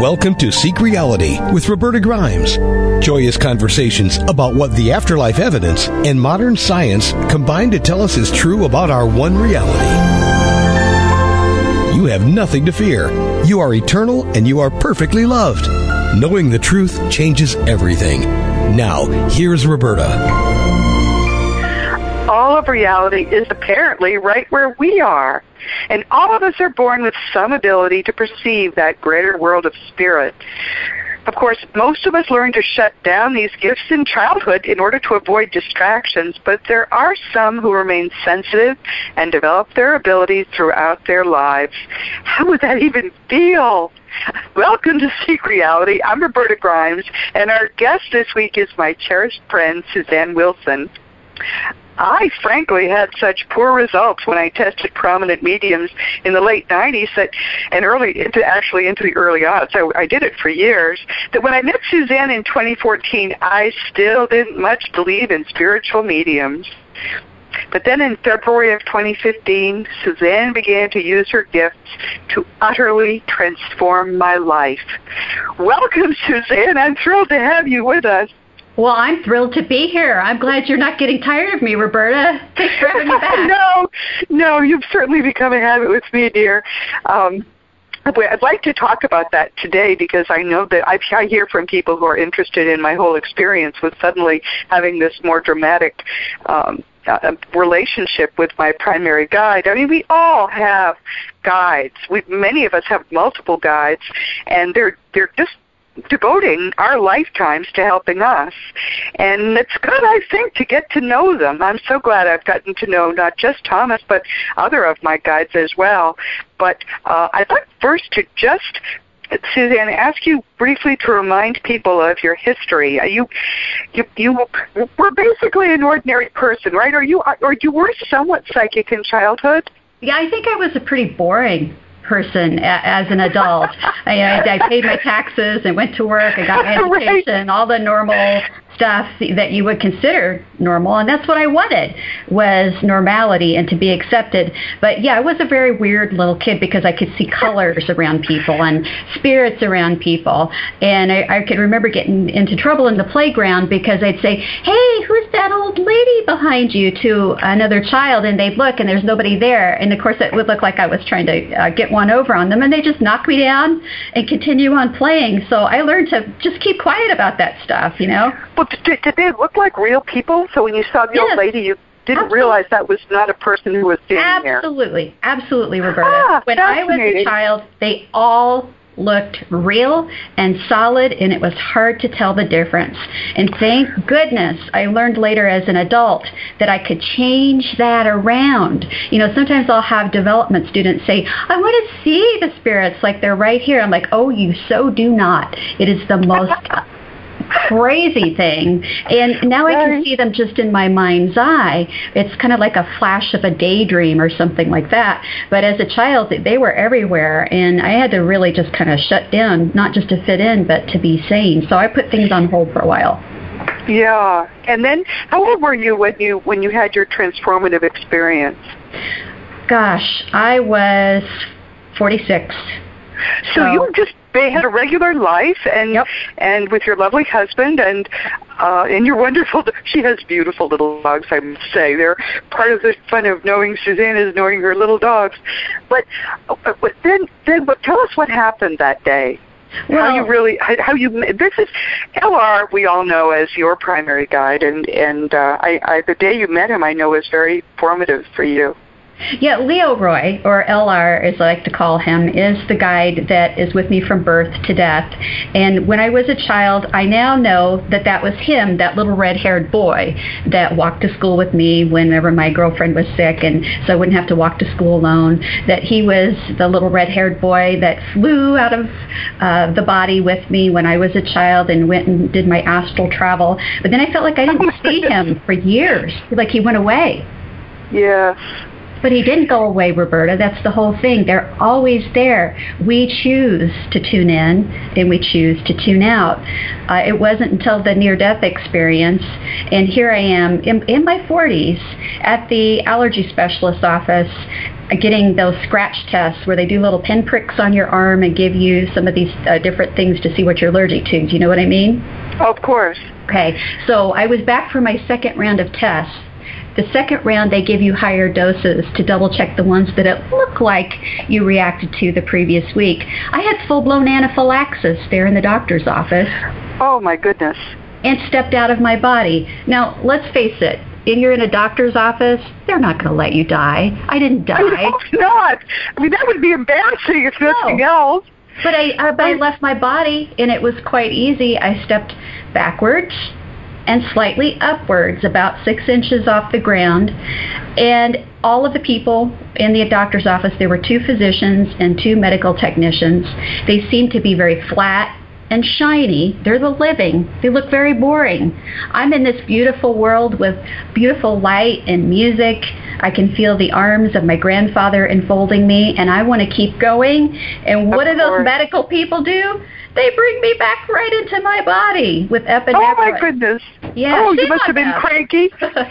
Welcome to Seek Reality with Roberta Grimes. Joyous conversations about what the afterlife evidence and modern science combine to tell us is true about our one reality. You have nothing to fear. You are eternal and you are perfectly loved. Knowing the truth changes everything. Now, here's Roberta. All of reality is apparently right where we are. And all of us are born with some ability to perceive that greater world of spirit. Of course, most of us learn to shut down these gifts in childhood in order to avoid distractions, but there are some who remain sensitive and develop their abilities throughout their lives. How would that even feel? Welcome to Seek Reality. I'm Roberta Grimes, and our guest this week is my cherished friend, Suzanne Wilson. I frankly had such poor results when I tested prominent mediums in the late 90s and into the early aughts. I did it for years. That when I met Suzanne in 2014, I still didn't much believe in spiritual mediums. But then in February of 2015, Suzanne began to use her gifts to utterly transform my life. Welcome, Suzanne. I'm thrilled to have you with us. Well, I'm thrilled to be here. I'm glad you're not getting tired of me, Roberta. Thanks for having me back. No, you've certainly become a habit with me, dear. I'd like to talk about that today because I know that I hear from people who are interested in my whole experience with suddenly having this more dramatic relationship with my primary guide. I mean, we all have guides. Many of us have multiple guides, and they're just devoting our lifetimes to helping us. And it's good, I think, to get to know them. I'm so glad I've gotten to know not just Thomas, but other of my guides as well. But I'd like first to just, Suzanne, ask you briefly to remind people of your history. You were basically an ordinary person, right? Or you were somewhat psychic in childhood? Yeah, I think I was a pretty boring person as an adult. I paid my taxes and went to work. I got my education, all the normal stuff that you would consider normal, and that's what I wanted, was normality and to be accepted. But yeah, I was a very weird little kid because I could see colors around people and spirits around people, and I could remember getting into trouble in the playground because I'd say, "Hey, who's that old lady behind you?" to another child, and they'd look and there's nobody there, and of course it would look like I was trying to get one over on them, and they just knock me down and continue on playing. So I learned to just keep quiet about that stuff, you know. Well, did they look like real people? So when you saw the old lady, you didn't realize that was not a person who was standing there? Absolutely, Roberta. When I was a child, they all looked real and solid, and it was hard to tell the difference. And thank goodness I learned later as an adult that I could change that around. You know, sometimes I'll have development students say, "I want to see the spirits like they're right here." I'm like, "Oh, you so do not." It is the most crazy thing, and now I can see them just in my mind's eye. It's kind of like a flash of a daydream or something like that. But as a child, they were everywhere, and I had to really just kind of shut down, not just to fit in, but to be sane. So I put things on hold for a while. Yeah. And then, how old were you when you had your transformative experience? Gosh, I was 46. So you just had a regular life, and with your lovely husband, and your wonderful. She has beautiful little dogs, I must say. They're part of the fun of knowing Suzanne is knowing her little dogs. But then tell us what happened that day. Well, this is LR. We all know as your primary guide, and the day you met him, I know was very formative for you. Yeah, Leo Roy, or LR as I like to call him, is the guide that is with me from birth to death. And when I was a child, I now know that was him, that little red-haired boy that walked to school with me whenever my girlfriend was sick, and so I wouldn't have to walk to school alone. That he was the little red-haired boy that flew out of the body with me when I was a child and went and did my astral travel. But then I felt like I didn't see him for years, like he went away. Yes. But he didn't go away, Roberta. That's the whole thing. They're always there. We choose to tune in, and we choose to tune out. It wasn't until the near-death experience, and here I am in my 40s at the allergy specialist's office, getting those scratch tests where they do little pinpricks on your arm and give you some of these different things to see what you're allergic to. Do you know what I mean? Of course. Okay, so I was back for my second round of tests. The second round, they give you higher doses to double-check the ones that it looked like you reacted to the previous week. I had full-blown anaphylaxis there in the doctor's office. Oh, my goodness. And stepped out of my body. Now, let's face it. You're in a doctor's office, they're not going to let you die. I didn't die. I hope not. I mean, that would be embarrassing if nothing else. But I left my body, and it was quite easy. I stepped backwards and slightly upwards, about 6 inches off the ground. And all of the people in the doctor's office, there were 2 physicians and 2 medical technicians. They seemed to be very flat and shiny. They're the living. They look very boring. I'm in this beautiful world with beautiful light and music. I can feel the arms of my grandfather enfolding me, and I want to keep going. And what do those medical people do? They bring me back right into my body with epinephrine. Oh, my goodness. Yeah, oh, you must have been cranky.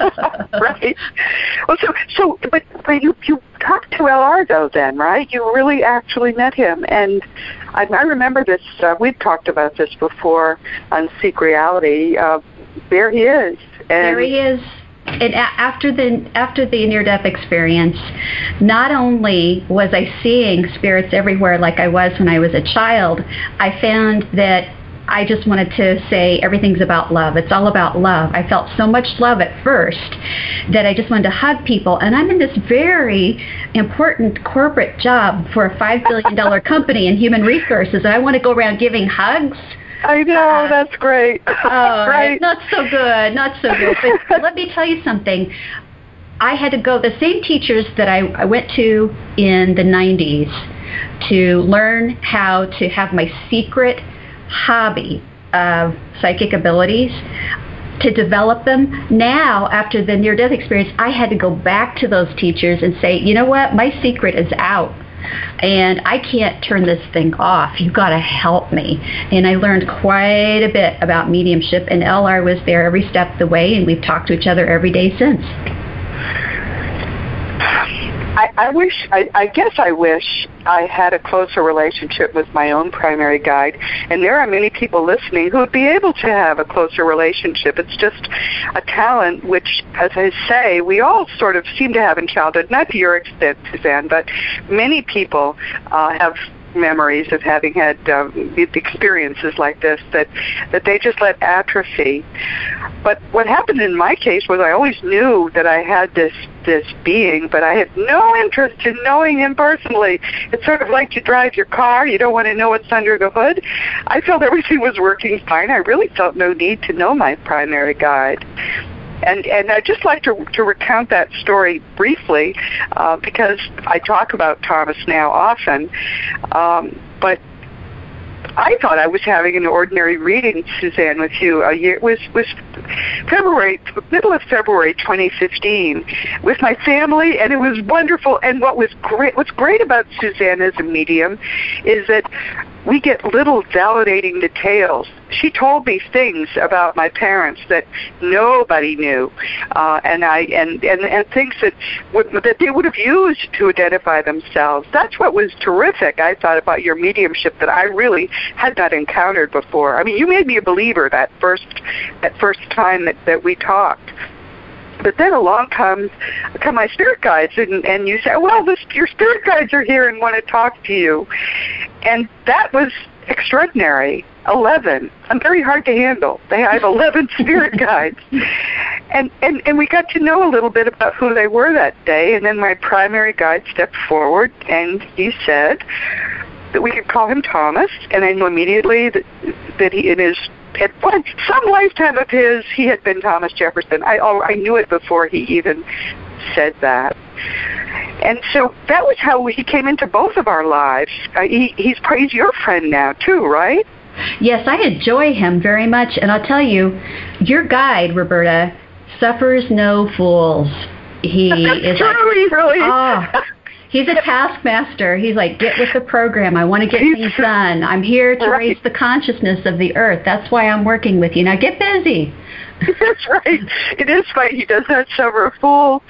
Right. Well, but you talked to LR, though, then, right? You really actually met him. And I remember this. We've talked about this before on Seek Reality. There he is. There he is. And after the near-death experience, not only was I seeing spirits everywhere like I was when I was a child, I found that I just wanted to say everything's about love. It's all about love. I felt so much love at first that I just wanted to hug people. And I'm in this very important corporate job for a $5 billion company in human resources, and I want to go around giving hugs. I know, that's great. Right? Not so good. But let me tell you something. I had to go, the same teachers that I went to in the 90s to learn how to have my secret hobby of psychic abilities, to develop them. Now, after the near-death experience, I had to go back to those teachers and say, you know what, my secret is out. And I can't turn this thing off. You've got to help me. And I learned quite a bit about mediumship, and LR was there every step of the way, and we've talked to each other every day since. I guess I wish I had a closer relationship with my own primary guide, and there are many people listening who would be able to have a closer relationship. It's just a talent which, as I say, we all sort of seem to have in childhood, not to your extent, Suzanne, but many people have memories of having had experiences like this that they just let atrophy. But what happened in my case was I always knew that I had this being, but I had no interest in knowing him personally. It's sort of like you drive your car. You don't want to know what's under the hood. I felt everything was working fine. I really felt no need to know my primary guide. And I'd just like to recount that story briefly because I talk about Thomas now often. But I thought I was having an ordinary reading, Suzanne, with you. It was middle of February 2015 with my family, and it was wonderful. And what's great about Suzanne as a medium is that we get little validating details. She told me things about my parents that nobody knew, and things that they would have used to identify themselves. That's what was terrific, I thought, about your mediumship that I really had not encountered before. I mean, you made me a believer that first time that we talked. But then along come my spirit guides, and you say, well, your spirit guides are here and want to talk to you. And that was extraordinary. 11. I'm very hard to handle. I have 11 spirit guides. And we got to know a little bit about who they were that day, and then my primary guide stepped forward, and he said that we could call him Thomas, and I knew immediately that he, in his at some lifetime of his, he had been Thomas Jefferson. I knew it before he even said that. And so that was how he came into both of our lives. He's your friend now, too, right? Yes, I enjoy him very much. And I'll tell you, your guide, Roberta, suffers no fools. He is true, he really he's a taskmaster. He's like, get with the program. I want to get things done. I'm here to raise the consciousness of the earth. That's why I'm working with you. Now get busy. That's right. It is funny. He does not suffer a fool.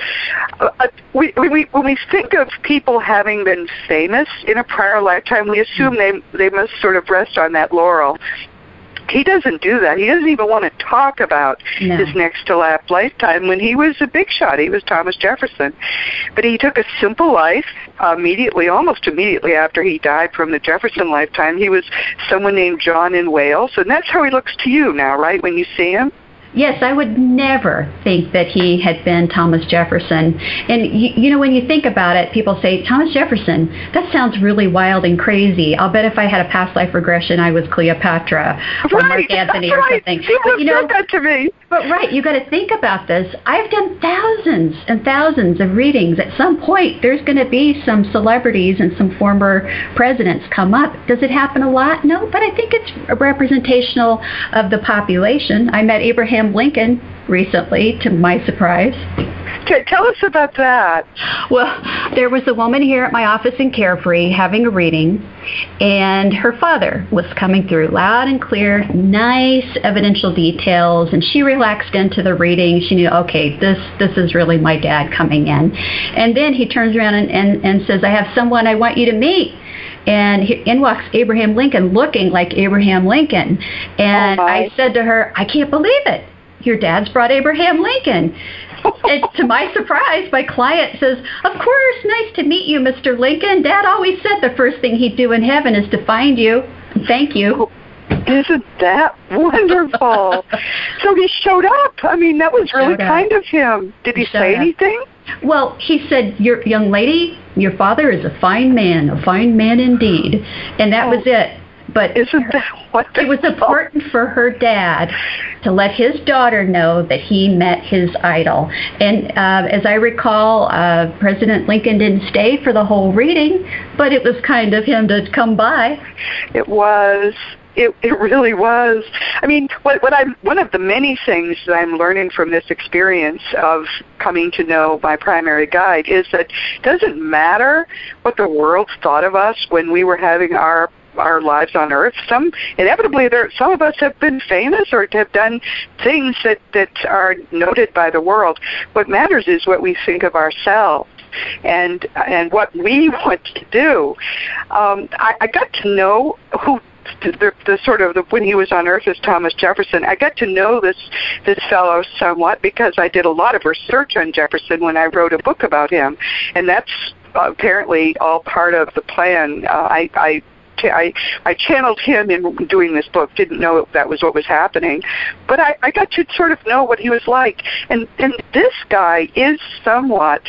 When we think of people having been famous in a prior lifetime, we assume they must sort of rest on that laurel. He doesn't do that. He doesn't even want to talk about his next to last lifetime when he was a big shot. He was Thomas Jefferson. But he took a simple life almost immediately after he died from the Jefferson lifetime. He was someone named John in Wales, and that's how he looks to you now, right, when you see him? Yes, I would never think that he had been Thomas Jefferson. And, you know, when you think about it, people say, Thomas Jefferson, that sounds really wild and crazy. I'll bet if I had a past life regression, I was Cleopatra or Mark Antony or something. But, you know, that to me. But, right, you got to think about this. I've done thousands and thousands of readings. At some point, there's going to be some celebrities and some former presidents come up. Does it happen a lot? No, but I think it's representational of the population. I met Abraham Lincoln recently, to my surprise. Tell us about that. Well, there was a woman here at my office in Carefree having a reading, and her father was coming through loud and clear, nice evidential details, and she relaxed into the reading. She knew, okay, this is really my dad coming in. And then he turns around and says, I have someone I want you to meet. And in walks Abraham Lincoln, looking like Abraham Lincoln. And I said to her, I can't believe it. Your dad's brought Abraham Lincoln. And to my surprise, my client says, of course, nice to meet you, Mr. Lincoln. Dad always said the first thing he'd do in heaven is to find you. Thank you. Isn't that wonderful? So he showed up. I mean, that was really kind of him. Did he say anything? Well, he said, young lady, your father is a fine man indeed. And that was it. But isn't that wonderful? It was important for her dad to let his daughter know that he met his idol. And as I recall, President Lincoln didn't stay for the whole reading, but it was kind of him to come by. It was. It really was. I mean, one of the many things that I'm learning from this experience of coming to know my primary guide is that it doesn't matter what the world thought of us when we were having our lives on Earth. Inevitably, some of us have been famous or have done things that are noted by the world. What matters is what we think of ourselves and what we want to do. I got to know who the sort of when he was on Earth as Thomas Jefferson. I got to know this fellow somewhat because I did a lot of research on Jefferson when I wrote a book about him, and that's apparently all part of the plan. I channeled him in doing this book, didn't know that was what was happening, but I got to sort of know what he was like. And this guy is somewhat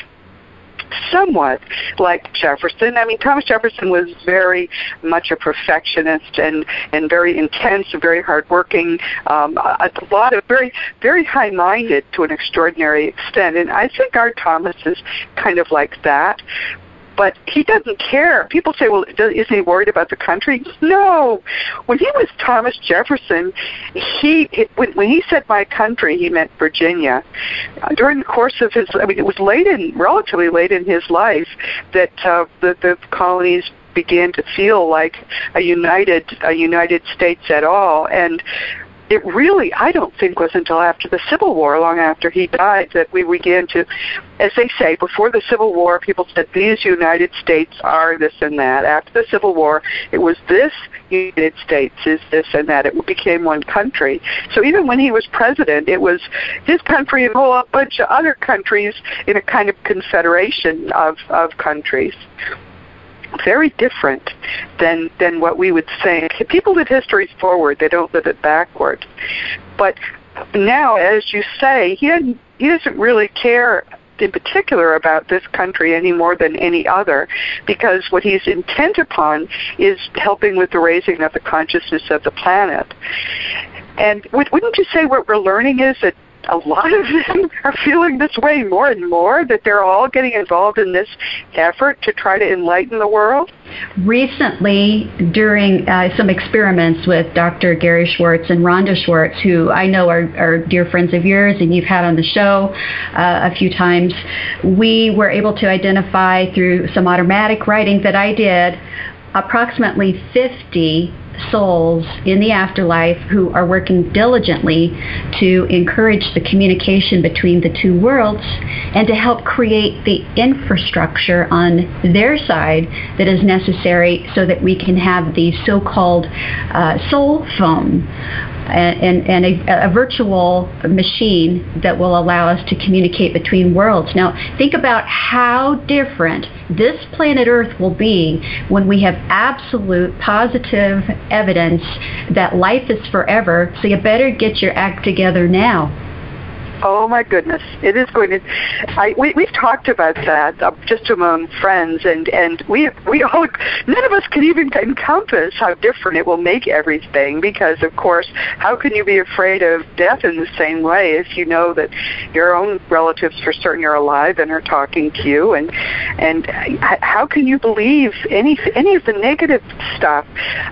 like Jefferson. I mean, Thomas Jefferson was very much a perfectionist and very intense and very hardworking, a lot of very, very high-minded to an extraordinary extent. And I think our Thomas is kind of like that. But he doesn't care. People say, well, isn't he worried about the country? No. When he was Thomas Jefferson, when he said my country, he meant Virginia. During the course of his, it was relatively late in his life that the colonies began to feel like a United States at all. And it really, I don't think, was until after the Civil War, long after he died, that we began to, as they say, before the Civil War, people said these United States are this and that. After the Civil War, it was this United States is this and that. It became one country. So even when he was president, it was his country and a whole bunch of other countries in a kind of confederation of countries. Very different than what we would think. People live history forward; they don't live it backward. But now, as you say, he doesn't really care in particular about this country any more than any other, because what he's intent upon is helping with the raising of the consciousness of the planet. And wouldn't you say what we're learning is that a lot of them are feeling this way more and more, that they're all getting involved in this effort to try to enlighten the world? Recently, during some experiments with Dr. Gary Schwartz and Rhonda Schwartz, who I know are dear friends of yours and you've had on the show a few times, we were able to identify through some automatic writing that I did approximately 50 souls in the afterlife who are working diligently to encourage the communication between the two worlds and to help create the infrastructure on their side that is necessary so that we can have the so-called soul phone and a virtual machine that will allow us to communicate between worlds. Now, think about how different this planet Earth will be when we have absolute positive evidence that life is forever, so you better get your act together now. Oh my goodness, it is going to. We've talked about that just among friends, and we all, none of us can even encompass how different it will make everything. Because of course, how can you be afraid of death in the same way if you know that your own relatives for certain are alive and are talking to you, and how can you believe any of the negative stuff?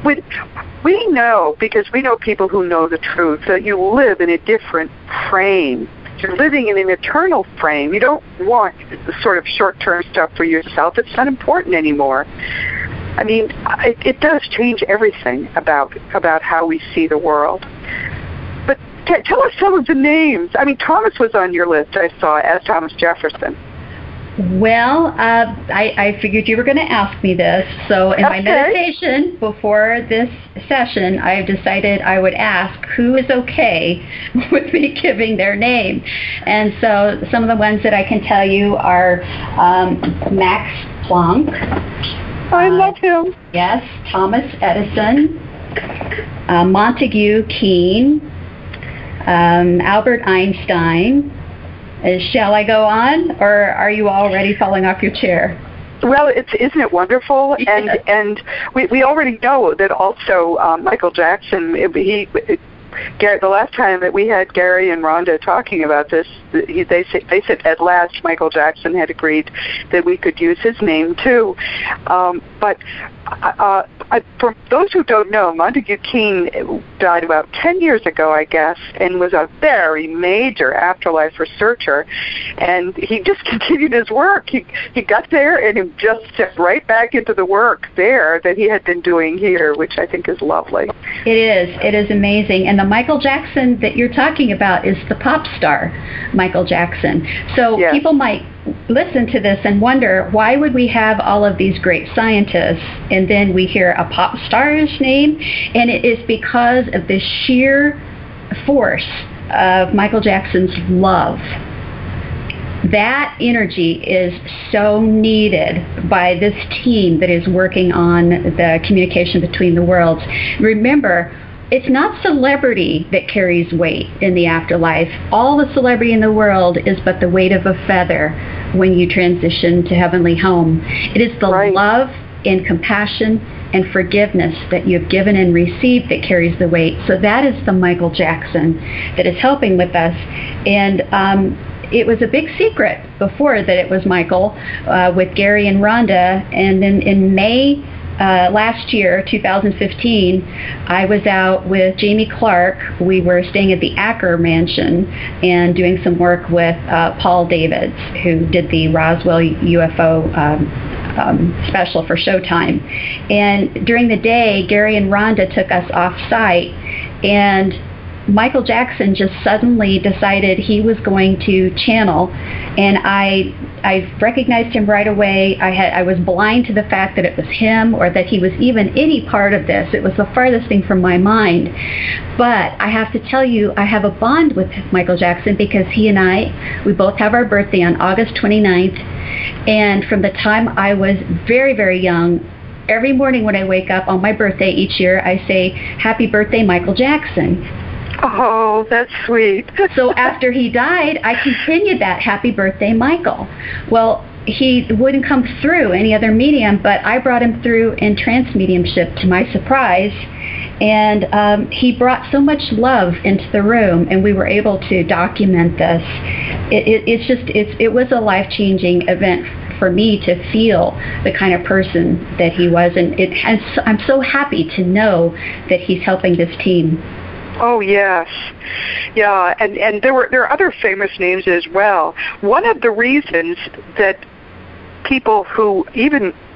We know, because we know people who know the truth, that you live in a different frame. You're living in an eternal frame. You don't want the sort of short-term stuff for yourself. It's not important anymore. I mean, it does change everything about how we see the world. But tell us some of the names. I mean, Thomas was on your list, I saw, as Thomas Jefferson. Well, I figured you were going to ask me this, so in my meditation before this session, I decided I would ask who is okay with me giving their name. And so some of the ones that I can tell you are Max Planck. I love him. Yes, Thomas Edison, Montague Keen, Albert Einstein. Shall I go on, or are you already falling off your chair? Well, isn't it wonderful? Yeah. And we already know that also Michael Jackson, the last time that we had Gary and Rhonda talking about this, they said at last Michael Jackson had agreed that we could use his name too. But for those who don't know, Montague Keen died about 10 years ago, I guess, and was a very major afterlife researcher. And he just continued his work. He got there and he just stepped right back into the work there that he had been doing here, which I think is lovely. It is. It is amazing. And the Michael Jackson that you're talking about is the pop star, Michael Jackson. So yes. People might listen to this and wonder, why would we have all of these great scientists and then we hear a pop star's name? And it is because of the sheer force of Michael Jackson's love. That energy is so needed by this team that is working on the communication between the worlds. Remember, it's not celebrity that carries weight in the afterlife. All the celebrity in the world is but the weight of a feather when you transition to heavenly home. It is the love and compassion and forgiveness that you've given and received that carries the weight. So that is the Michael Jackson that is helping with us. And it was a big secret before that it was Michael with Gary and Rhonda. And then in May last year, 2015, I was out with Jamie Clark. We were staying at the Acker Mansion and doing some work with Paul Davids, who did the Roswell UFO special for Showtime. And during the day, Gary and Rhonda took us off-site, and Michael Jackson just suddenly decided he was going to channel, and I recognized him right away. I was blind to the fact that it was him or that he was even any part of this. It was the farthest thing from my mind. But I have to tell you, I have a bond with Michael Jackson because he and we both have our birthday on August 29th, and from the time I was very, very young, every morning when I wake up on my birthday each year, I say, "Happy birthday, Michael Jackson." Oh, that's sweet. So after he died, I continued that, "Happy birthday, Michael." Well, he wouldn't come through any other medium, but I brought him through in trance mediumship to my surprise. And he brought so much love into the room, and we were able to document this. It was a life-changing event for me to feel the kind of person that he was. And I'm so happy to know that he's helping this team. Oh, yes. Yeah, and there are other famous names as well. One of the reasons that people who even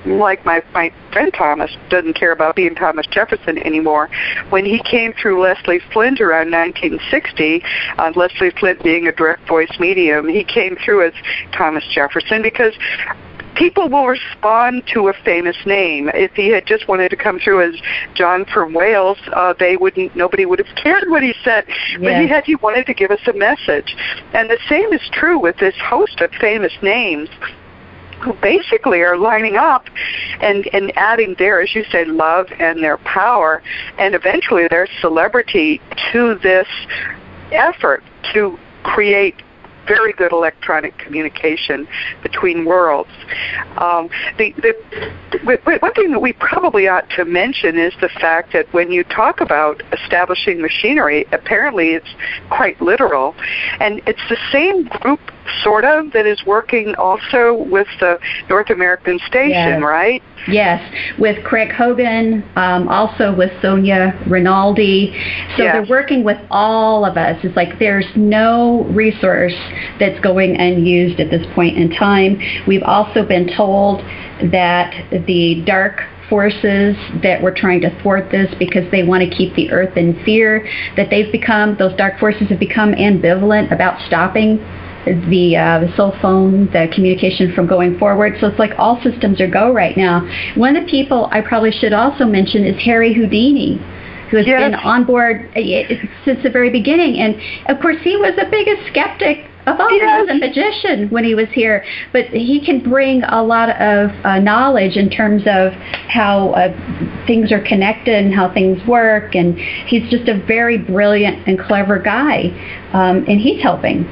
like my friend Thomas doesn't care about being Thomas Jefferson anymore. When he came through Leslie Flint around 1960, Leslie Flint being a direct voice medium, he came through as Thomas Jefferson because people will respond to a famous name. If he had just wanted to come through as John from Wales, nobody would have cared what he said. Yeah. But he wanted to give us a message. And the same is true with this host of famous names who basically are lining up and adding their, as you say, love and their power and eventually their celebrity to this effort to create very good electronic communication between worlds. One thing that we probably ought to mention is the fact that when you talk about establishing machinery, apparently it's quite literal, and it's the same group sort of that is working also with the North American station, right? Yes, with Craig Hogan, also with Sonia Rinaldi. So they're working with all of us. It's like there's no resource that's going unused at this point in time. We've also been told that the dark forces that were trying to thwart this because they want to keep the earth in fear, that those dark forces have become ambivalent about stopping the cell phone, the communication from going forward. So it's like all systems are go right now. One of the people I probably should also mention is Harry Houdini, who has been on board since the very beginning. And, of course, he was the biggest skeptic of all. He was a magician when he was here. But he can bring a lot of knowledge in terms of how things are connected and how things work. And he's just a very brilliant and clever guy. And he's helping.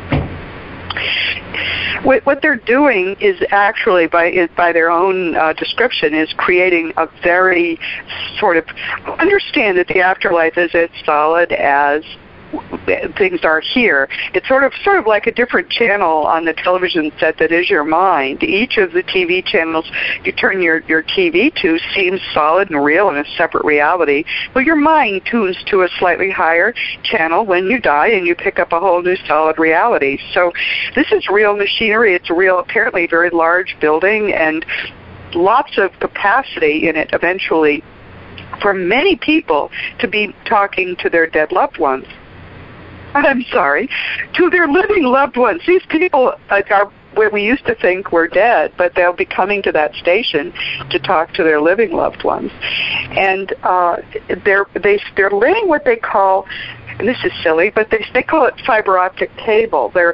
What they're doing is actually, by their own description, is creating a very sort of, understand that the afterlife is as solid as things are here. It's sort of like a different channel on the television set that is your mind. Each of the TV channels you turn your TV to seems solid and real in a separate reality. Well, your mind tunes to a slightly higher channel when you die, and you pick up a whole new solid reality. So this is real machinery. It's a real, apparently very large building and lots of capacity in it eventually for many people to be talking to their dead loved ones. To their living loved ones. These people are what we used to think were dead, but they'll be coming to that station to talk to their living loved ones. And they're laying what they call, and this is silly, but they call it fiber optic cable. They're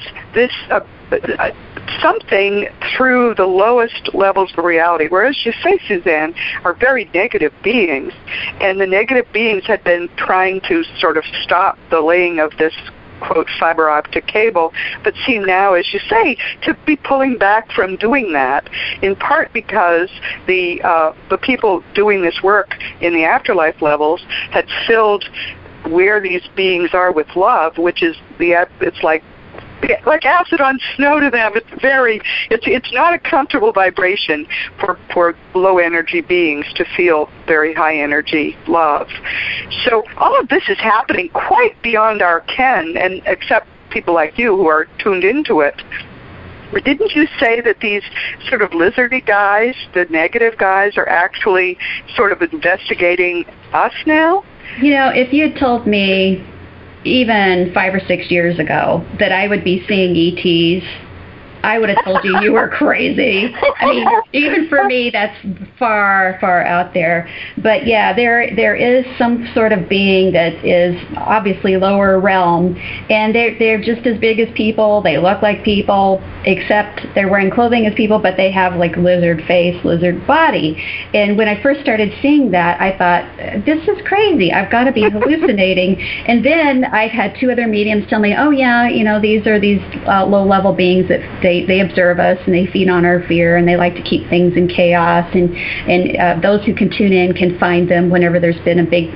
something through the lowest levels of reality, whereas you say, Suzanne, are very negative beings, and the negative beings had been trying to sort of stop the laying of this, quote, fiber optic cable, but seem now, as you say, to be pulling back from doing that, in part because the people doing this work in the afterlife levels had filled where these beings are with love, which is it's like acid on snow to them. It's not a comfortable vibration for low energy beings to feel very high energy love. So all of this is happening quite beyond our ken, and except people like you who are tuned into it. But didn't you say that these sort of lizardy guys, the negative guys, are actually sort of investigating us now? You know, if you had told me even 5 or 6 years ago that I would be seeing ETs, I would have told you were crazy. I mean, even for me, that's far, far out there. But yeah, there is some sort of being that is obviously lower realm, and they're just as big as people. They look like people, except they're wearing clothing as people, but they have like lizard face, lizard body. And when I first started seeing that, I thought, this is crazy. I've got to be hallucinating. And then I had 2 other mediums tell me, oh yeah, you know, these are these low-level beings that they observe us and they feed on our fear, and they like to keep things in chaos, and those who can tune in can find them whenever there's been a big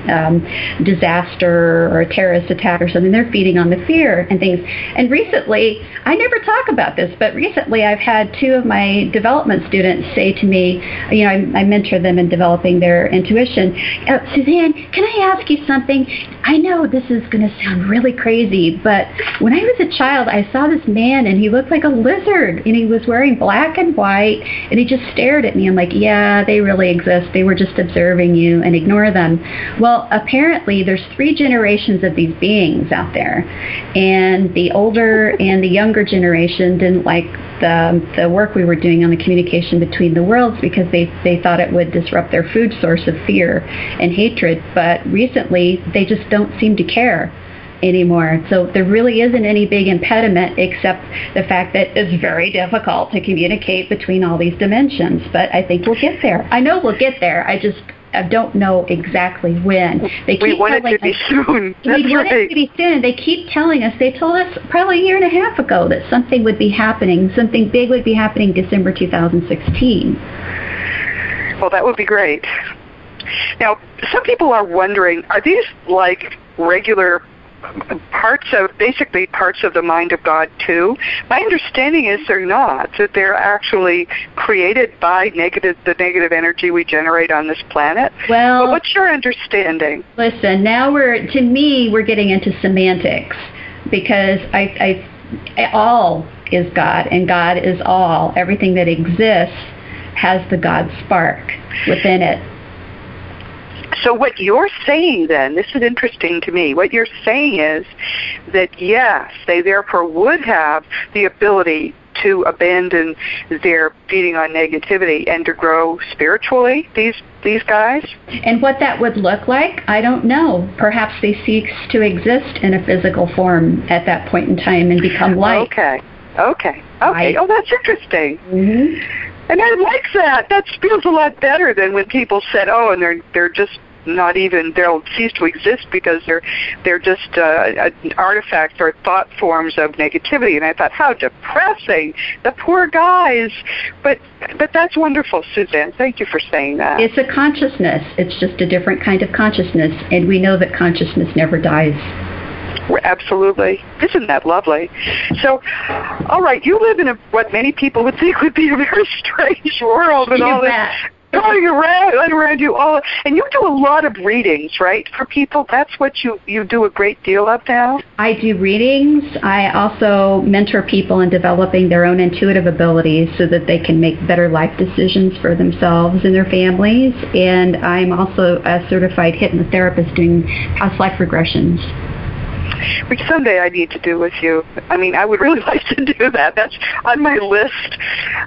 disaster or a terrorist attack or something. They're feeding on the fear and things. And recently, I never talk about this, but recently I've had 2 of my development students say to me, you know, I mentor them in developing their intuition, Suzanne, can I ask you something? I know this is going to sound really crazy, but when I was a child, I saw this man and he looked like a lizard. lizard, and he was wearing black and white, and he just stared at me. I'm like, yeah, they really exist. They were just observing you, and ignore them. Well, apparently there's 3 generations of these beings out there, and the older and the younger generation didn't like the work we were doing on the communication between the worlds because they thought it would disrupt their food source of fear and hatred. But recently, they just don't seem to care anymore. So there really isn't any big impediment except the fact that it's very difficult to communicate between all these dimensions. But I think we'll get there. I know we'll get there. I don't know exactly when. We want it to be soon. We want it to be soon. They keep telling us. They told us probably a year and a half ago that something would be happening. Something big would be happening December 2016. Well, that would be great. Now, some people are wondering, are these like regular basically parts of the mind of God too? My understanding is they're not, that they're actually created by the negative energy we generate on this planet. Well, but what's your understanding? Listen, now we're getting into semantics, because all is God, and God is all. Everything that exists has the God spark within it. So what you're saying then, this is interesting to me, what you're saying is that yes, they therefore would have the ability to abandon their feeding on negativity and to grow spiritually, these guys? And what that would look like, I don't know. Perhaps they cease to exist in a physical form at that point in time and become light. Okay. Oh, that's interesting. Mm-hmm. And I like that. That feels a lot better than when people said, oh, and they're just not even, they'll cease to exist because they're just artifacts or thought forms of negativity. And I thought, how depressing, the poor guys. But that's wonderful, Suzanne. Thank you for saying that. It's a consciousness. It's just a different kind of consciousness, and we know that consciousness never dies. Absolutely. Isn't that lovely? So, all right, you live in what many people would think would be a very strange world, and all this going around you all, and you do a lot of readings, right, for people? That's what you do a great deal of now? I do readings. I also mentor people in developing their own intuitive abilities so that they can make better life decisions for themselves and their families, and I'm also a certified hypnotherapist doing past life regressions. Which someday I need to do with you. I mean, I would really like to do that. That's on my list.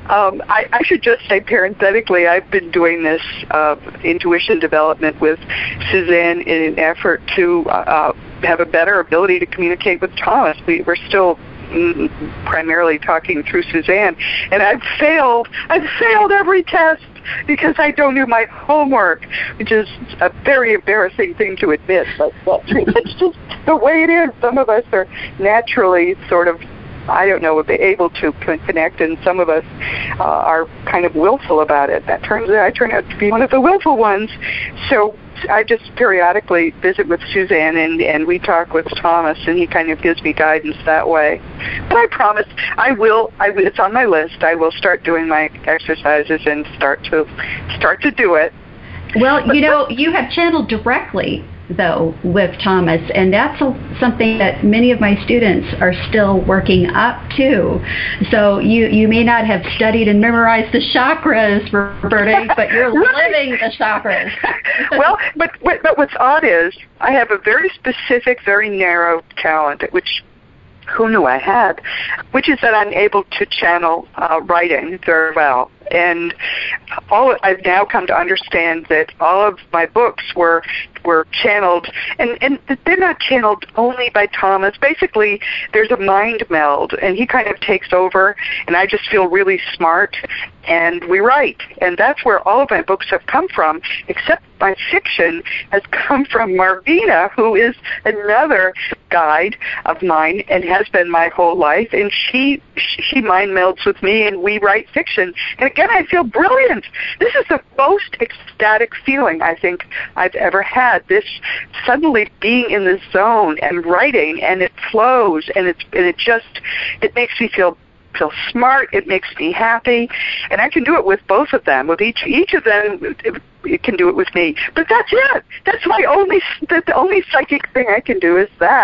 I should just say parenthetically, I've been doing this intuition development with Suzanne in an effort to have a better ability to communicate with Thomas. We're still primarily talking through Suzanne, and I've failed every test because I don't do my homework, which is a very embarrassing thing to admit, but it's just the way it is. Some of us are naturally sort of, I don't know, able to connect, and some of us are kind of willful about it. I turn out to be one of the willful ones. So I just periodically visit with Suzanne, and we talk with Thomas, and he kind of gives me guidance that way. But I promise I will. It's on my list. I will start doing my exercises and start to do it. Well, you have channeled directly, though, with Thomas, and that's something that many of my students are still working up to. So you may not have studied and memorized the chakras, Roberta, but you're living the chakras. Well, but what's odd is I have a very specific, very narrow talent, which who knew I had, which is that I'm able to channel writing very well. And I've now come to understand that all of my books were channeled, and they're not channeled only by Thomas. Basically, there's a mind meld, and he kind of takes over, and I just feel really smart, and we write. And that's where all of my books have come from, except my fiction has come from Marvina, who is another guide of mine and has been my whole life, and she mind melds with me, and we write fiction. And again, I feel brilliant. This is the most ecstatic feeling I think I've ever had, this suddenly being in the zone and writing, and it flows, and it makes me feel smart. It makes me happy, and I can do it with both of them. With each of them, it can do it with me. But that's it. That's the only psychic thing I can do is that.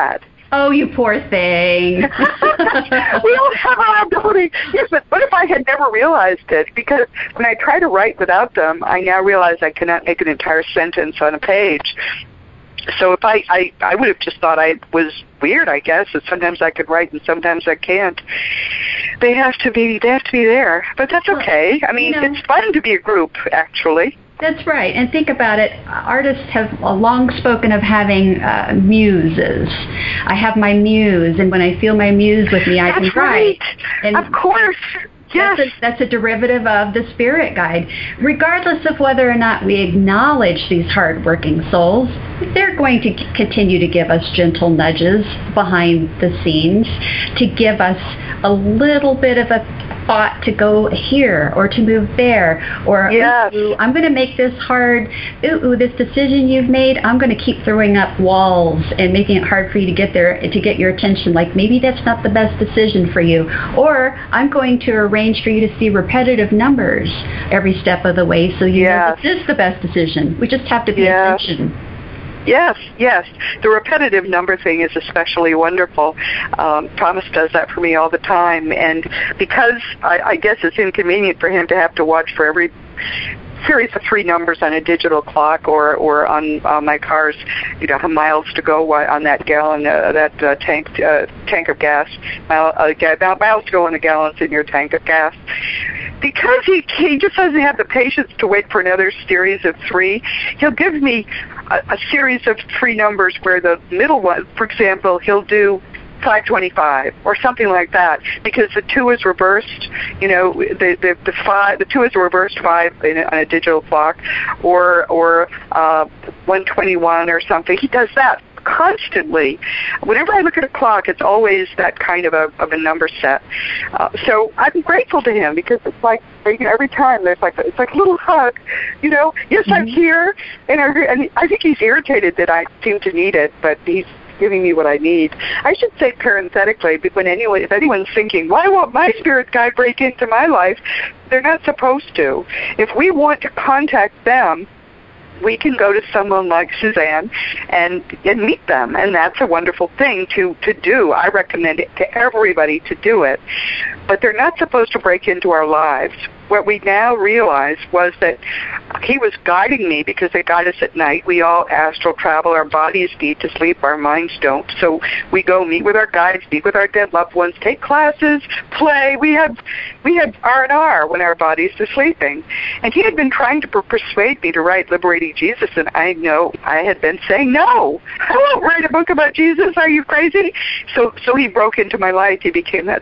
Oh, you poor thing. We all have our ability. Yes, but what if I had never realized it? Because when I try to write without them, I now realize I cannot make an entire sentence on a page. So if I would have just thought I was weird, I guess, that sometimes I could write and sometimes I can't. They have to be there. But that's okay. I mean, it's fun to be a group, actually. That's right. And think about it. Artists have long spoken of having muses. I have my muse, and when I feel my muse with me, I can write. And of course. Yes. That's a derivative of the spirit guide. Regardless of whether or not we acknowledge these hardworking souls, they're going to continue to give us gentle nudges behind the scenes to give us a little bit of a thought to go here or to move there, or ooh, I'm going to make this hard. Ooh, this decision you've made, I'm going to keep throwing up walls and making it hard for you to get there, to get your attention. Like maybe that's not the best decision for you, or I'm going to arrange for you to see repetitive numbers every step of the way, so you know this is the best decision. We just have to pay attention. Yes. The repetitive number thing is especially wonderful. Thomas does that for me all the time, and because I guess it's inconvenient for him to have to watch for every series of 3 numbers on a digital clock or on my car's, how miles to go on that gallon, tank of gas, miles to go on the gallons in your tank of gas. Because he just doesn't have the patience to wait for another series of 3, he'll give me a series of 3 numbers where the middle one, for example, he'll do 525 or something like that, because the 2 is reversed. The 2 is a reversed 5 on a digital clock, or 121 or something. He does that constantly. Whenever I look at a clock, it's always that kind of a number set. So I'm grateful to him, because it's like every time there's it's like a little hug. Yes, I'm here, and I think he's irritated that I seem to need it, but he's giving me what I need. I should say parenthetically, if anyone's thinking, why won't my spirit guide break into my life? They're not supposed to. If we want to contact them, we can go to someone like Suzanne and meet them, and that's a wonderful thing to do. I recommend it to everybody to do it, but they're not supposed to break into our lives. What we now realize was that he was guiding me because they guide us at night. We all astral travel. Our bodies need to sleep. Our minds don't. So we go meet with our guides, meet with our dead loved ones, take classes, play. We have R&R when our bodies are sleeping. And he had been trying to persuade me to write Liberating Jesus, and I know I had been saying, no, I won't write a book about Jesus. Are you crazy? So he broke into my life. He became that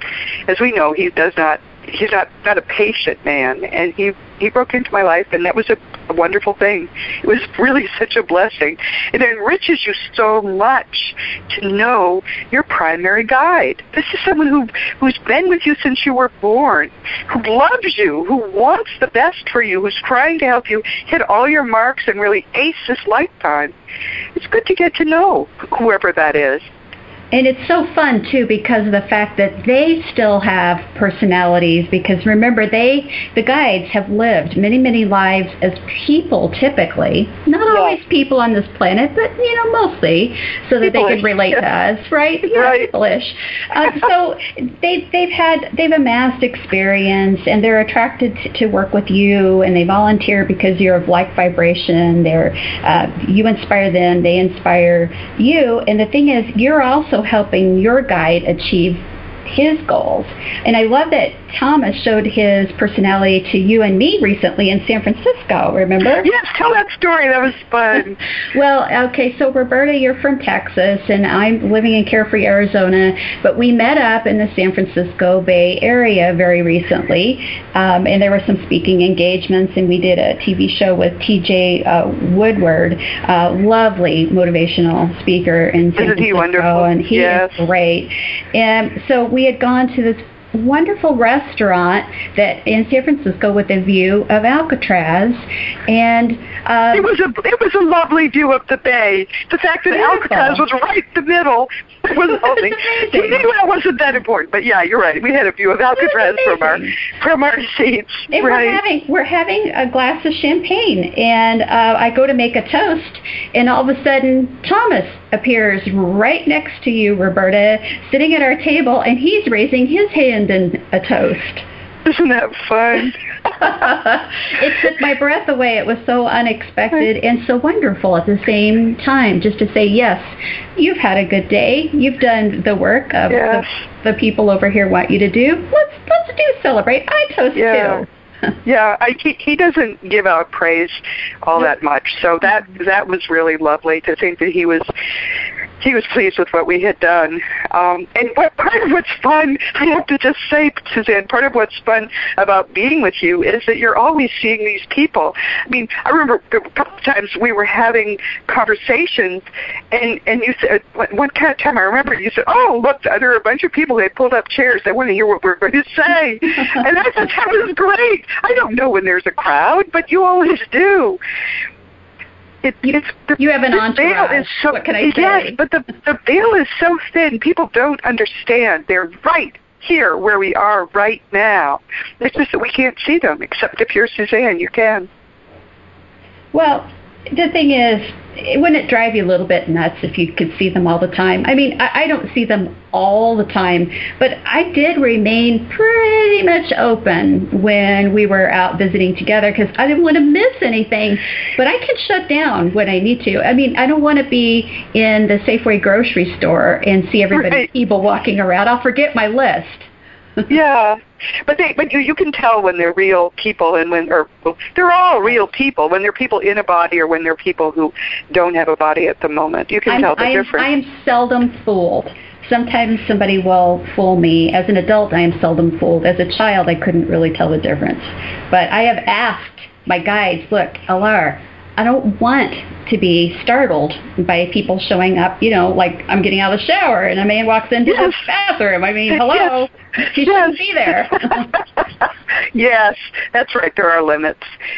as we know, he's not a patient man, and he broke into my life, and that was a wonderful thing. It was really such a blessing. It enriches you so much to know your primary guide. This is someone who's been with you since you were born, who loves you, who wants the best for you, who's trying to help you hit all your marks and really ace this lifetime. It's good to get to know whoever that is. And it's so fun, too, because of the fact that they still have personalities, because remember, the guides have lived many, many lives as people, typically. Not always people on this planet, but, mostly, so that they can relate to us, right? Right. People-ish. So they've amassed experience, and they're attracted to work with you, and they volunteer because you're of like vibration. You inspire them, they inspire you, and the thing is, you're also helping your guide achieve his goals. And I love that Thomas showed his personality to you and me recently in San Francisco, remember? Yes, tell that story. That was fun. Well, okay, so Roberta, you're from Texas, and I'm living in Carefree, Arizona, but we met up in the San Francisco Bay Area very recently, and there were some speaking engagements, and we did a TV show with T.J. Woodward, lovely motivational speaker in San Francisco. Isn't he wonderful? And he is great. And so we had gone to this wonderful restaurant that in San Francisco with a view of Alcatraz, and it was a lovely view of the bay. The fact that Alcatraz was right in the middle was lovely. Anyway, it wasn't that important, but yeah, you're right. We had a view of Alcatraz from our seats. And we're having a glass of champagne, and I go to make a toast, and all of a sudden, Thomas, appears right next to you, Roberta, sitting at our table, and he's raising his hand in a toast. Isn't that fun? It took my breath away. It was so unexpected and so wonderful at the same time, just to say, yes, you've had a good day. You've done the work of the people over here want you to do. Let's do celebrate. I toast too. Yeah, he doesn't give out praise all that much, so that was really lovely to think that he was pleased with what we had done. And part of what's fun, I have to just say, Suzanne, part of what's fun about being with you is that you're always seeing these people. I mean, I remember a couple of times we were having conversations, and you said, one kind of time I remember you said, oh, look, there are a bunch of people. They pulled up chairs. They want to hear what we're going to say. And I thought that was great. I don't know when there's a crowd, but you always do. You have an entourage. What can I say? Yes, but the veil is so thin, people don't understand. They're right here where we are right now. It's just that we can't see them, except if you're Suzanne, you can. Well, the thing is, wouldn't it drive you a little bit nuts if you could see them all the time? I mean, I don't see them all the time, but I did remain pretty much open when we were out visiting together because I didn't want to miss anything, but I can shut down when I need to. I mean, I don't want to be in the Safeway grocery store and see everybody evil walking around. I'll forget my list. Yeah, but you can tell when they're real people and they're all real people, when they're people in a body or when they're people who don't have a body at the moment. You can tell the difference. I am seldom fooled. Sometimes somebody will fool me. As an adult, I am seldom fooled. As a child, I couldn't really tell the difference. But I have asked my guides, look, Alar, I don't want to be startled by people showing up, like I'm getting out of the shower and a man walks into the bathroom. I mean, hello, he shouldn't be there. Yes, that's right. There are limits.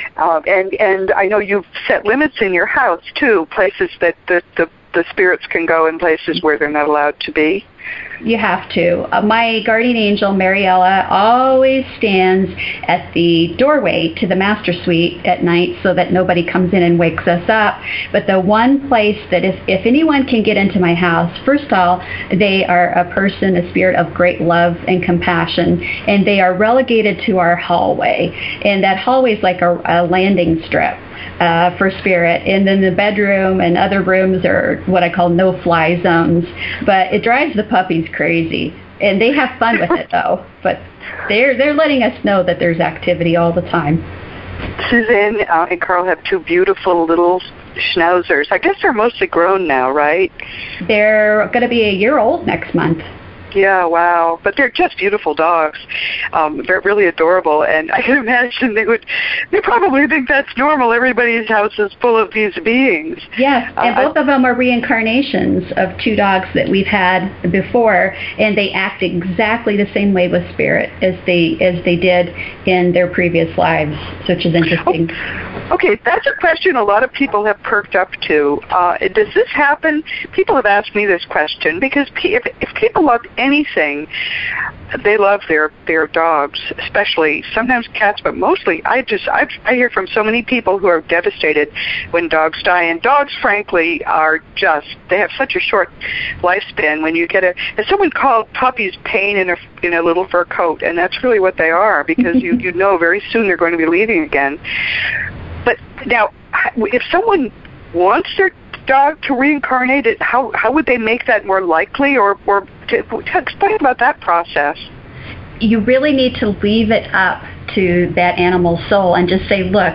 And I know you've set limits in your house, too, places that the spirits can go and places where they're not allowed to be. You have to. My guardian angel, Mariella, always stands at the doorway to the master suite at night so that nobody comes in and wakes us up. But the one place that if anyone can get into my house, first of all, they are a person, a spirit of great love and compassion, and they are relegated to our hallway. And that hallway is like a landing strip for spirit. And then the bedroom and other rooms are what I call no-fly zones. But it drives the puppies crazy. And they have fun with it, though. But they're letting us know that there's activity all the time. Suzanne and Carl have two beautiful little schnauzers. I guess they're mostly grown now, right? They're going to be a year old next month. Yeah, wow. But they're just beautiful dogs. They're really adorable, and I can imagine they probably think that's normal. Everybody's house is full of these beings. Yes, and both of them are reincarnations of two dogs that we've had before, and they act exactly the same way with spirit as they did in their previous lives, which is interesting. Okay, that's a question a lot of people have perked up to. Does this happen? People have asked me this question because if people love anything, they love their dogs, especially sometimes cats, but mostly I hear from so many people who are devastated when dogs die. And dogs, frankly, they have such a short lifespan. When you get as someone called puppies pain in a little fur coat, and that's really what they are, because you know very soon they're going to be leaving again. But now, if someone wants their dog to reincarnate it, how would they make that more likely, or to explain about that process? You really need to leave it up to that animal's soul and just say, look,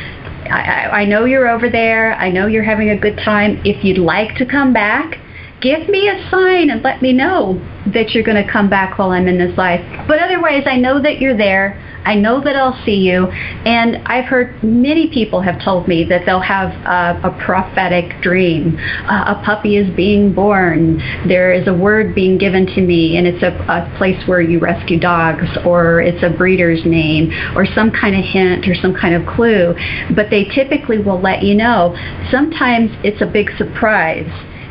I know you're over there. I know you're having a good time. If you'd like to come back, give me a sign and let me know that you're going to come back while I'm in this life. But otherwise, I know that you're there. I know that I'll see you. And I've heard many people have told me that they'll have a prophetic dream. A puppy is being born. There is a word being given to me, and it's a place where you rescue dogs, or it's a breeder's name, or some kind of hint or some kind of clue. But they typically will let you know. Sometimes it's a big surprise.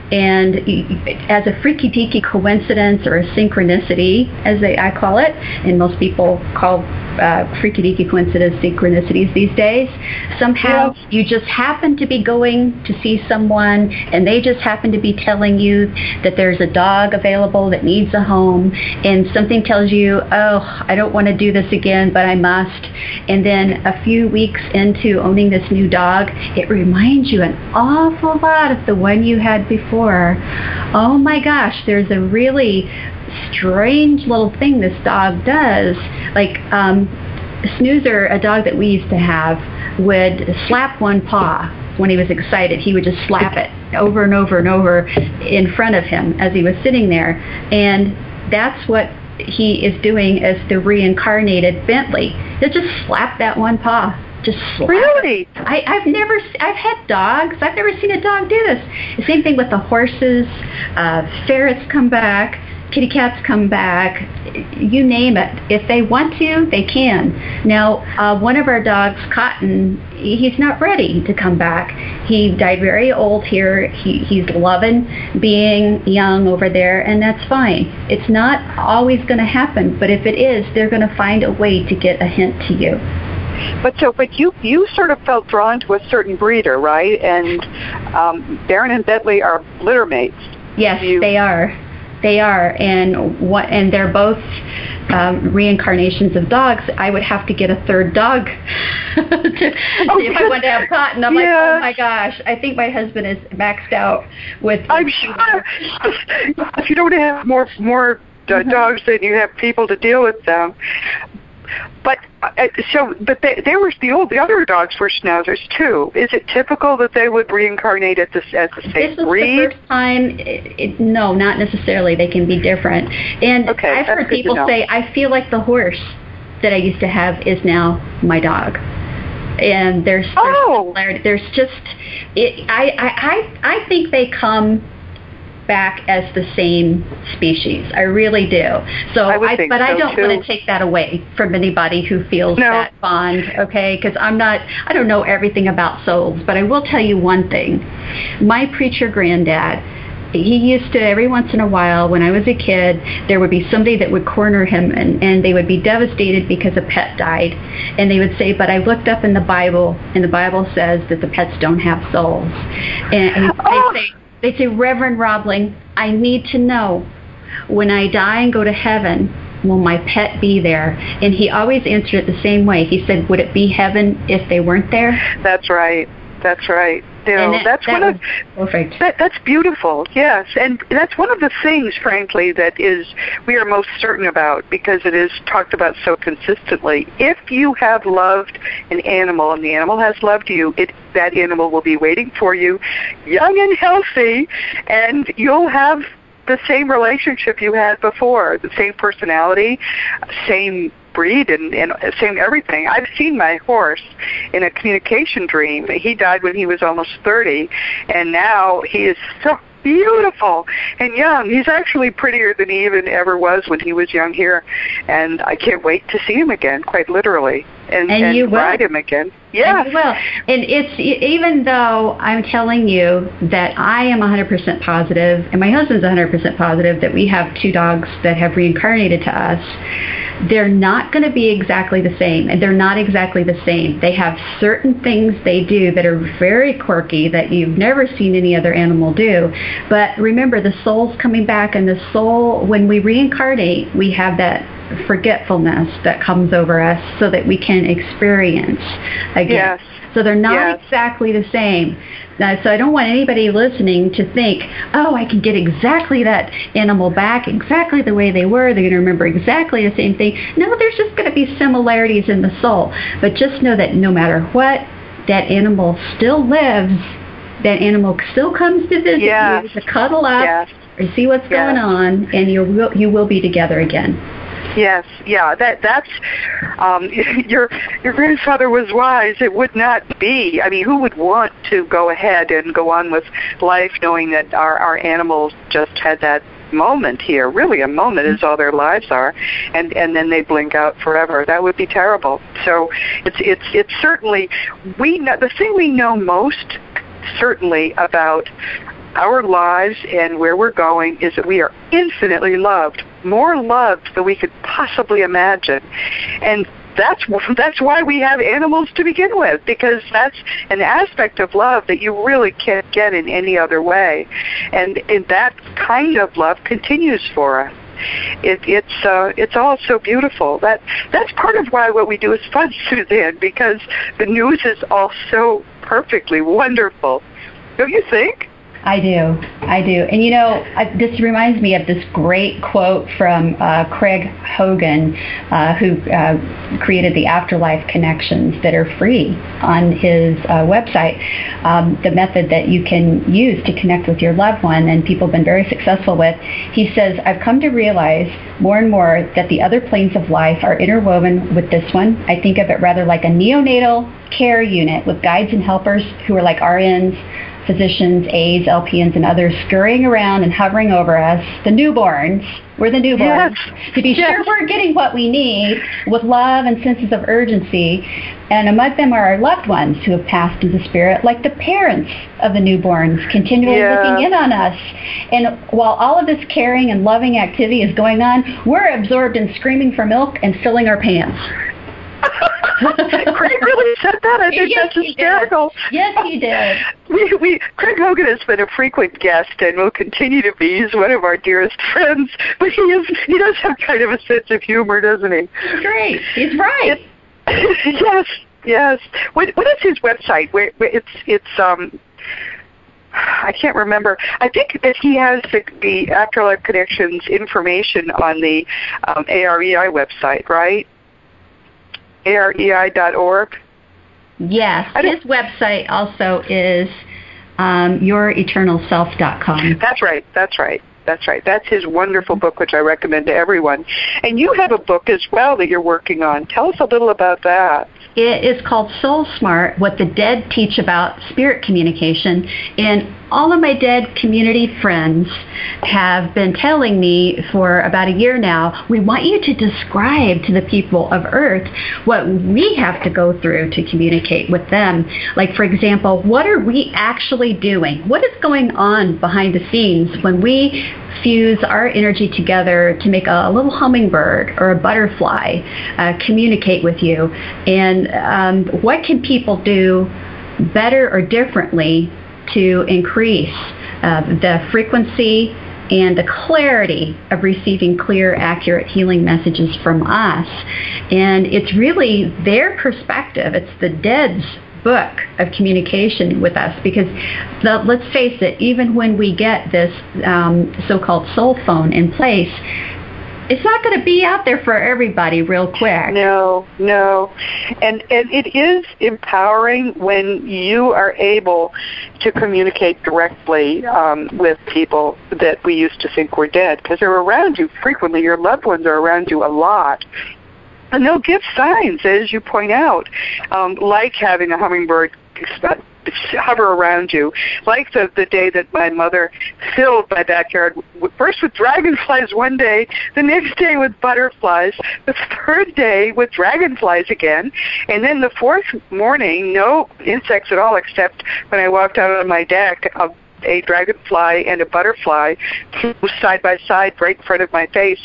And as a freaky-deaky coincidence or a synchronicity, as I call it, and most people call freaky-deaky coincidence synchronicities these days, somehow you just happen to be going to see someone and they just happen to be telling you that there's a dog available that needs a home, and something tells you, oh, I don't want to do this again, but I must. And then a few weeks into owning this new dog, it reminds you an awful lot of the one you had before. Oh my gosh, there's a really strange little thing this dog does. Like Snoozer, a dog that we used to have, would slap one paw when he was excited. He would just slap it over and over and over in front of him as he was sitting there. And that's what he is doing as the reincarnated Bentley. He'll just slap that one paw. Just slap really? I've had dogs. I've never seen a dog do this. The same thing with the horses. Ferrets come back. Kitty cats come back. You name it. If they want to, they can. Now, one of our dogs, Cotton, he's not ready to come back. He died very old here. He's loving being young over there, and that's fine. It's not always going to happen, but if it is, they're going to find a way to get a hint to you. But you sort of felt drawn to a certain breeder, right? And Baron and Bentley are litter mates. Yes, they are. They are, and they're both reincarnations of dogs. I would have to get a third dog if I wanted to have Cotton. I'm like, oh my gosh, I think my husband is maxed out with. I'm sure. If you don't have more dogs, then you have people to deal with them. But the other dogs were Schnauzers too. Is it typical that they would reincarnate as the same breed? This is the first time. No, not necessarily. They can be different. And I've heard people say, I feel like the horse that I used to have is now my dog. And there's similarity. There's just I think they come back as the same species. I really do. I don't want to take that away from anybody who feels that bond, okay? Because I don't know everything about souls, but I will tell you one thing. My preacher granddad, he used to, every once in a while, when I was a kid, there would be somebody that would corner him, and they would be devastated because a pet died. And they would say, but I looked up in the Bible, and the Bible says that the pets don't have souls. And they'd say, Reverend Robling, I need to know, when I die and go to heaven, will my pet be there? And he always answered it the same way. He said, would it be heaven if they weren't there? That's right. That's right. Perfect. That's beautiful, yes. And that's one of the things, frankly, that we are most certain about, because it is talked about so consistently. If you have loved an animal and the animal has loved you, that animal will be waiting for you, young and healthy, and you'll have the same relationship you had before, the same personality, same breed, and same everything. I've seen my horse in a communication dream. He died when he was almost 30, and now he is so beautiful and young. He's actually prettier than he even ever was when he was young here, and I can't wait to see him again, quite literally, and ride him again. Yeah. And you will. And it's, even though I'm telling you that I am 100% positive, and my husband's 100% positive that we have two dogs that have reincarnated to us, they're not going to be exactly the same, and they're not exactly the same. They have certain things they do that are very quirky that you've never seen any other animal do. But remember, the soul's coming back, and the soul, when we reincarnate, we have that forgetfulness that comes over us so that we can experience again. Yes. So they're not exactly the same. Now, so I don't want anybody listening to think, oh, I can get exactly that animal back, exactly the way they were. They're going to remember exactly the same thing. No, there's just going to be similarities in the soul. But just know that no matter what, that animal still lives. That animal still comes to visit you, to cuddle up, or see what's going on, and you will be together again. Yes, that's your grandfather was wise. It would not be. I mean, who would want to go ahead and go on with life knowing that our animals just had that moment here? Really, a moment is all their lives are, and then they blink out forever. That would be terrible. So it's certainly the thing we know most certainly about our lives and where we're going is that we are infinitely loved, more loved than we could possibly imagine. And that's why we have animals to begin with, because that's an aspect of love that you really can't get in any other way. And that kind of love continues for us. It's all so beautiful. That's part of why what we do is fun, Suzanne, because the news is all so perfectly wonderful. Don't you think? I do. And this reminds me of this great quote from Craig Hogan, who created the Afterlife Connections that are free on his website. The method that you can use to connect with your loved one, and people have been very successful with. He says, I've come to realize more and more that the other planes of life are interwoven with this one. I think of it rather like a neonatal care unit with guides and helpers who are like RNs, physicians, aides, LPNs, and others scurrying around and hovering over us, the newborns. We're the newborns. Yes. To be sure we're getting what we need with love and senses of urgency. And among them are our loved ones who have passed into spirit, like the parents of the newborns, continually looking in on us. And while all of this caring and loving activity is going on, we're absorbed in screaming for milk and filling our pants. Craig really said that? I think that's hysterical. Yes, he did. Craig Hogan has been a frequent guest and will continue to be. He's one of our dearest friends, but he does have kind of a sense of humor, doesn't he? He's great. He's right. Yes. What is his website? It's I can't remember. I think that he has the Afterlife Connections information on the AREI website, right? AREI.org? Yes. His website also is youreternalself.com. That's right. That's his wonderful book, which I recommend to everyone. And you have a book as well that you're working on. Tell us a little about that. It is called Soul Smart, What the Dead Teach About Spirit Communication. And all of my dead community friends have been telling me for about a year now, we want you to describe to the people of Earth what we have to go through to communicate with them. Like, for example, what are we actually doing? What is going on behind the scenes when we fuse our energy together to make a little hummingbird or a butterfly communicate with you? And what can people do better or differently to increase the frequency and the clarity of receiving clear, accurate healing messages from us? And it's really their perspective. It's the dead's book of communication with us, because let's face it, even when we get this so-called soul phone in place, it's not going to be out there for everybody real quick. No. And it is empowering when you are able to communicate directly with people that we used to think were dead, because they're around you frequently. Your loved ones are around you a lot. And they'll give signs, as you point out, like having a hummingbird hover around you, like the day that my mother filled my backyard first with dragonflies one day, the next day with butterflies, the third day with dragonflies again, and then the fourth morning, no insects at all, except when I walked out on my deck, a dragonfly and a butterfly flew side by side right in front of my face.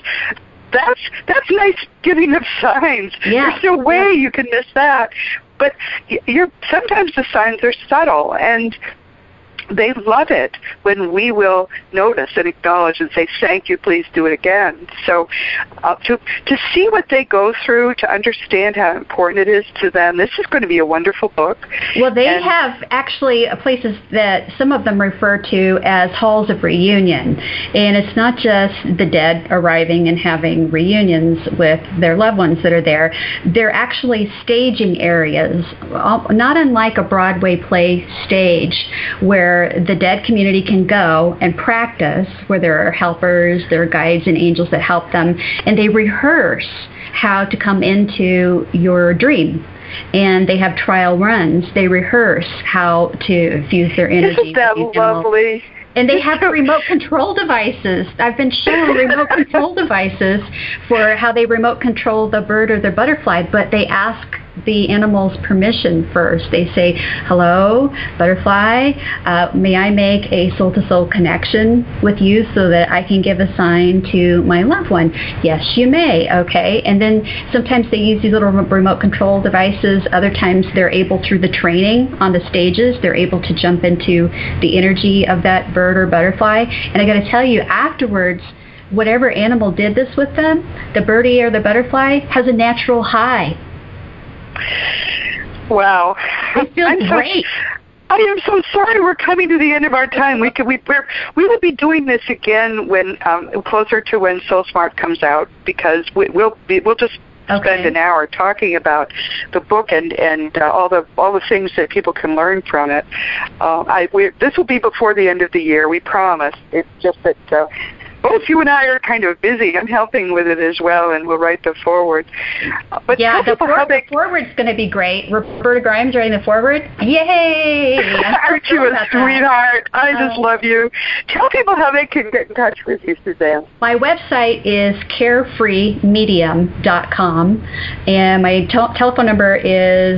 That's nice giving of signs. Yeah. There's no way you can miss that. But sometimes the signs are subtle, and they love it when we will notice and acknowledge and say, thank you, please do it again. So to see what they go through, to understand how important it is to them, this is going to be a wonderful book. Well, they have actually places that some of them refer to as halls of reunion. And it's not just the dead arriving and having reunions with their loved ones that are there. They're actually staging areas, not unlike a Broadway play stage, where the dead community can go and practice, where there are helpers, there are guides and angels that help them, and they rehearse how to come into your dream. And they have trial runs. They rehearse how to fuse their energy. Isn't that lovely? And they have remote control devices. I've been shown remote control devices for how they remote control the bird or the butterfly, but they ask the animal's permission first. They say, hello, butterfly, may I make a soul-to-soul connection with you so that I can give a sign to my loved one? Yes, you may. Okay. And then sometimes they use these little remote control devices. Other times they're able, through the training on the stages, they're able to jump into the energy of that bird or butterfly. And I got to tell you, afterwards, whatever animal did this with them, the birdie or the butterfly has a natural high. Wow. It feels great. I am so sorry we're coming to the end of our time. We will be doing this again when closer to when Soul Smart comes out, because we'll just spend an hour talking about the book and all the things that people can learn from it. This will be before the end of the year, we promise. It's just that both you and I are kind of busy. I'm helping with it as well, and we'll write the foreword. But yeah, the foreword's going to be great. Roberta Grimes writing the foreword. Yay! Aren't you a sweetheart? I just love you. Tell people how they can get in touch with you, Suzanne. My website is carefreemedium.com, and my telephone number is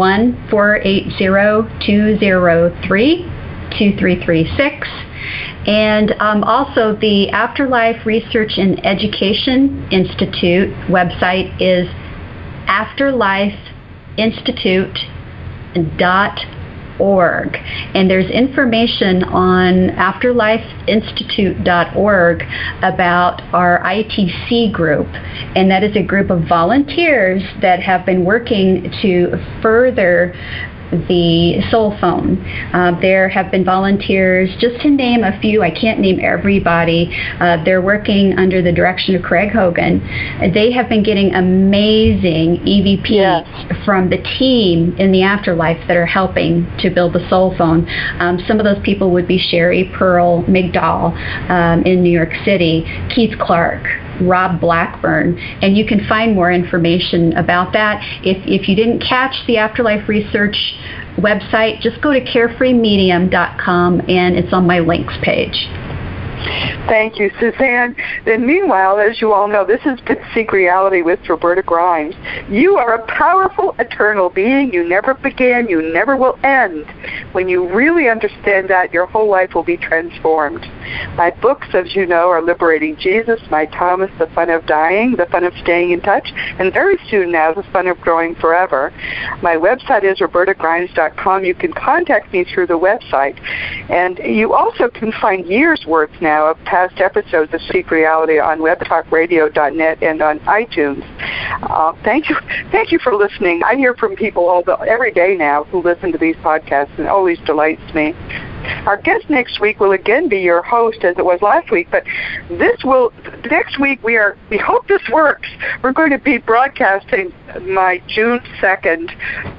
1-480-203-2336. And also the Afterlife Research and Education Institute website is afterlifeinstitute.org. And there's information on afterlifeinstitute.org about our ITC group. And that is a group of volunteers that have been working to further the soul phone. There have been volunteers, just to name a few, I can't name everybody, they're working under the direction of Craig Hogan. They have been getting amazing EVPs from the team in the afterlife that are helping to build the soul phone. Some of those people would be Sherry Pearl Migdal in New York City, Keith Clark, Rob Blackburn, and you can find more information about that. If you didn't catch the Afterlife Research website, just go to carefreemedium.com, and it's on my links page. Thank you, Suzanne. Then meanwhile, as you all know, this has been Seek Reality with Roberta Grimes. You are a powerful, eternal being. You never began. You never will end. When you really understand that, your whole life will be transformed. My books, as you know, are Liberating Jesus, My Thomas, The Fun of Dying, The Fun of Staying in Touch, and very soon now, The Fun of Growing Forever. My website is robertagrimes.com. You can contact me through the website. And you also can find years' worth now of past episodes of Seek Reality on webtalkradio.net and on iTunes. Thank you for listening. I hear from people every day now who listen to these podcasts, and it always delights me. Our guest next week will again be your host, as it was last week, but next week we hope this works. We're going to be broadcasting my June 2nd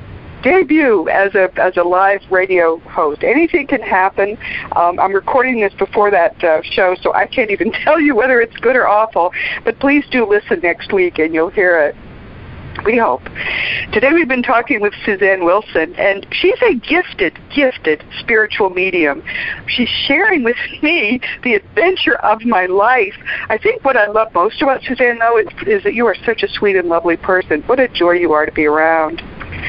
debut as a live radio host. Anything can happen. I'm recording this before that show, so I can't even tell you whether it's good or awful, but please do listen next week and you'll hear it. We hope. Today we've been talking with Suzanne Wilson, and she's a gifted spiritual medium. She's sharing with me the adventure of my life. I think what I love most about Suzanne, though, is that you are such a sweet and lovely person. What a joy you are to be around.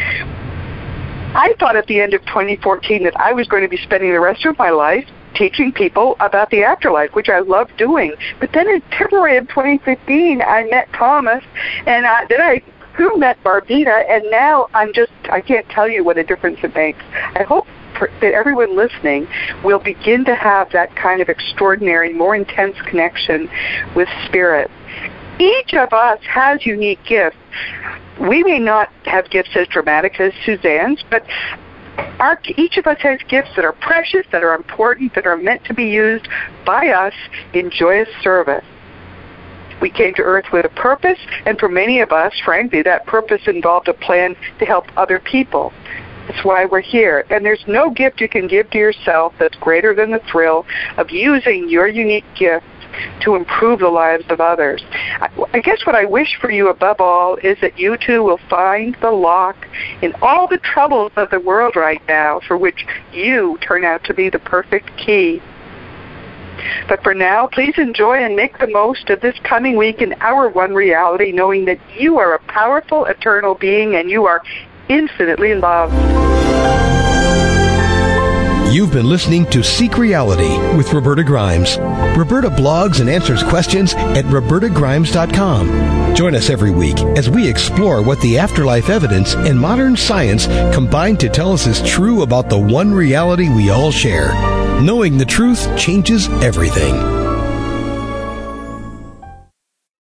I thought at the end of 2014 that I was going to be spending the rest of my life teaching people about the afterlife, which I love doing. But then in February of 2015, I met Thomas, and then I met Barbita, and now I can't tell you what a difference it makes. I hope that everyone listening will begin to have that kind of extraordinary, more intense connection with Spirit. Each of us has unique gifts. We may not have gifts as dramatic as Suzanne's, but each of us has gifts that are precious, that are important, that are meant to be used by us in joyous service. We came to Earth with a purpose, and for many of us, frankly, that purpose involved a plan to help other people. That's why we're here. And there's no gift you can give to yourself that's greater than the thrill of using your unique gift to improve the lives of others. I guess what I wish for you above all is that you too will find the lock in all the troubles of the world right now, for which you turn out to be the perfect key. But for now, please enjoy and make the most of this coming week in our one reality, knowing that you are a powerful, eternal being and you are infinitely loved. You've been listening to Seek Reality with Roberta Grimes. Roberta blogs and answers questions at robertagrimes.com. Join us every week as we explore what the afterlife evidence and modern science combine to tell us is true about the one reality we all share. Knowing the truth changes everything.